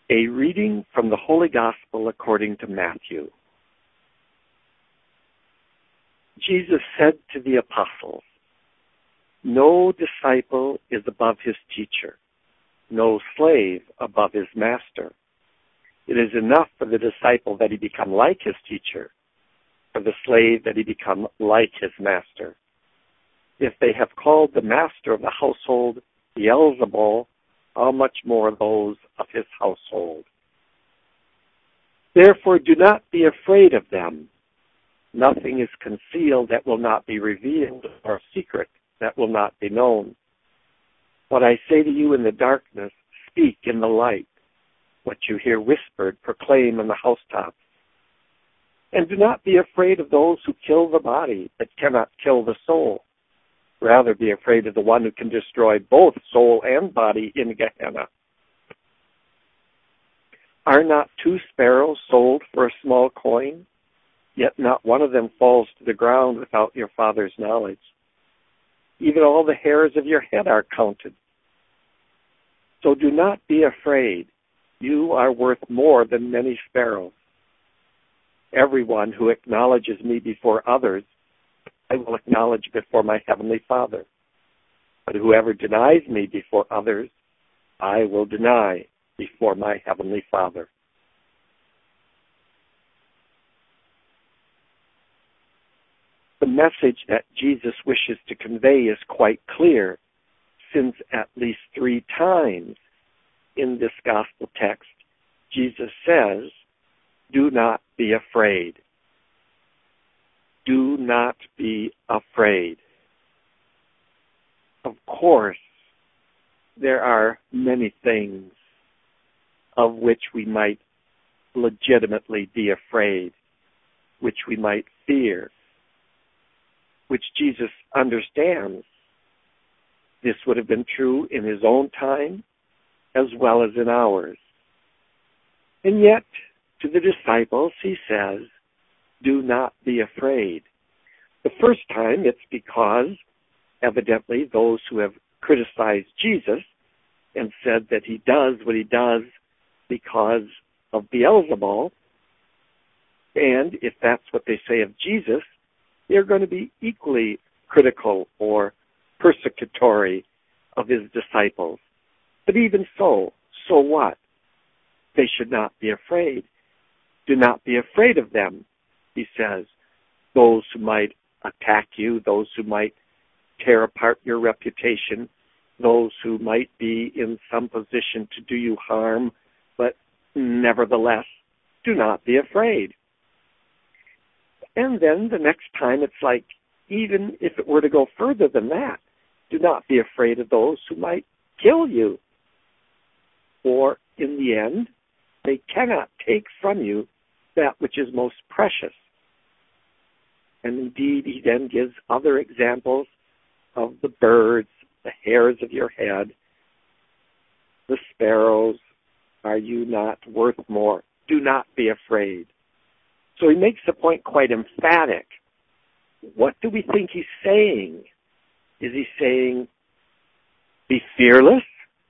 A reading from the Holy Gospel according to Matthew. Jesus said to the apostles, "No disciple is above his teacher, no slave above his master. It is enough for the disciple that he become like his teacher, for the slave that he become like his master. If they have called the master of the household Beelzebul, how much more those of his household? Therefore do not be afraid of them. Nothing is concealed that will not be revealed, or secret that will not be known. What I say to you in the darkness, speak in the light. What you hear whispered, proclaim in the housetops. And do not be afraid of those who kill the body, but cannot kill the soul. Rather be afraid of the one who can destroy both soul and body in Gehenna. Are not 2 sparrows sold for a small coin? Yet not one of them falls to the ground without your Father's knowledge. Even all the hairs of your head are counted. So do not be afraid. You are worth more than many sparrows. Everyone who acknowledges me before others, I will acknowledge before my heavenly Father. But whoever denies me before others, I will deny before my heavenly Father." The message that Jesus wishes to convey is quite clear, since at least 3 times in this gospel text, Jesus says, "Do not be afraid." Do not be afraid. Of course, there are many things of which we might legitimately be afraid, which we might fear, which Jesus understands. This would have been true in his own time as well as in ours. And yet, to the disciples, he says, "Do not be afraid." The first time, it's because, evidently, those who have criticized Jesus and said that he does what he does because of Beelzebul, and if that's what they say of Jesus, they're going to be equally critical or persecutory of his disciples. But even so what? They should not be afraid. Do not be afraid of them, he says. Those who might attack you, those who might tear apart your reputation, those who might be in some position to do you harm, but nevertheless, do not be afraid. And then the next time it's like, even if it were to go further than that, do not be afraid of those who might kill you. For in the end, they cannot take from you that which is most precious. And indeed, he then gives other examples of the birds, the hairs of your head, the sparrows. Are you not worth more? Do not be afraid. So he makes the point quite emphatic. What do we think he's saying? Is he saying, be fearless?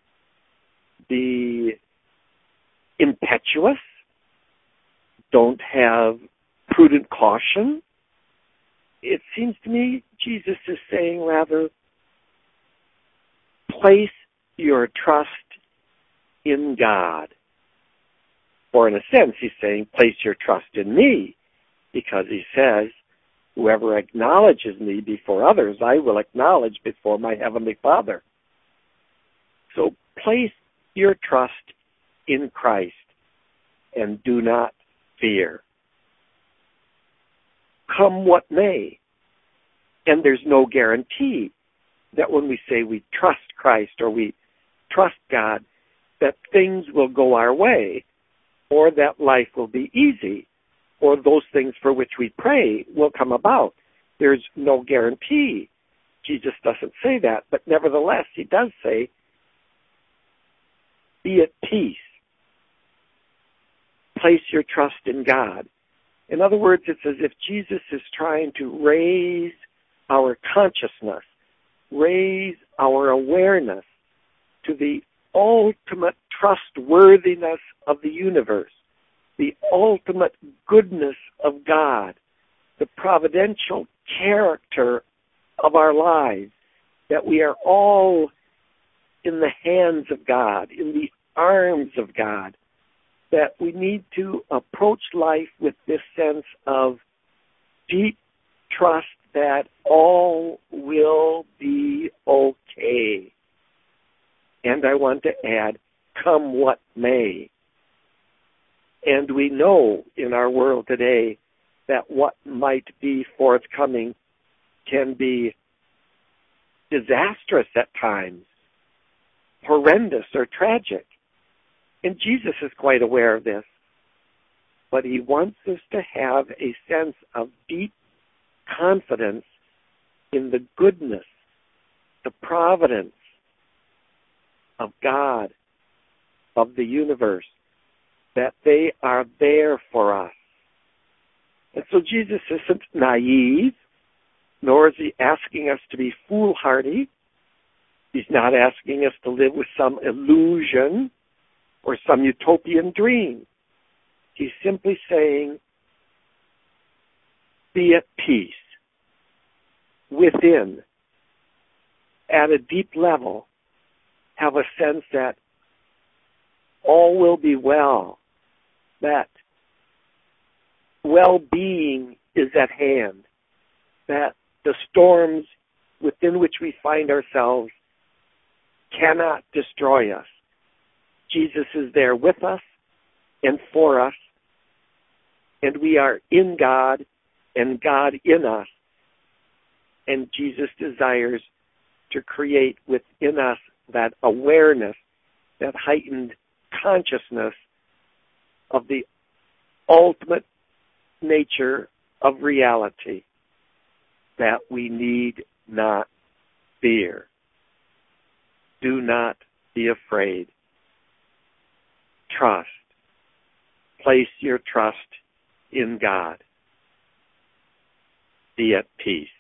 Be impetuous? Don't have prudent caution? It seems to me Jesus is saying rather, place your trust in God. Or in a sense, he's saying, place your trust in me, because he says, whoever acknowledges me before others, I will acknowledge before my heavenly Father. So place your trust in Christ and do not fear. Come what may. And there's no guarantee that when we say we trust Christ or we trust God, that things will go our way or that life will be easy or those things for which we pray will come about. There's no guarantee. Jesus doesn't say that, but nevertheless, he does say, be at peace. Place your trust in God. In other words, it's as if Jesus is trying to raise our consciousness, raise our awareness to the ultimate trustworthiness of the universe, the ultimate goodness of God, the providential character of our lives, that we are all in the hands of God, in the arms of God, that we need to approach life with this sense of deep trust that all will be okay. And I want to add, come what may. And we know in our world today that what might be forthcoming can be disastrous at times, horrendous or tragic. And Jesus is quite aware of this. But he wants us to have a sense of deep confidence in the goodness, the providence of God, of the universe, that they are there for us. And so Jesus isn't naive, nor is he asking us to be foolhardy. He's not asking us to live with some illusion or some utopian dream. He's simply saying, be at peace within, at a deep level, have a sense that all will be well, that well-being is at hand, that the storms within which we find ourselves cannot destroy us. Jesus is there with us and for us, and we are in God and God in us. And Jesus desires to create within us that awareness, that heightened consciousness of the ultimate nature of reality, that we need not fear. Do not be afraid. Trust. Place your trust in God. Be at peace.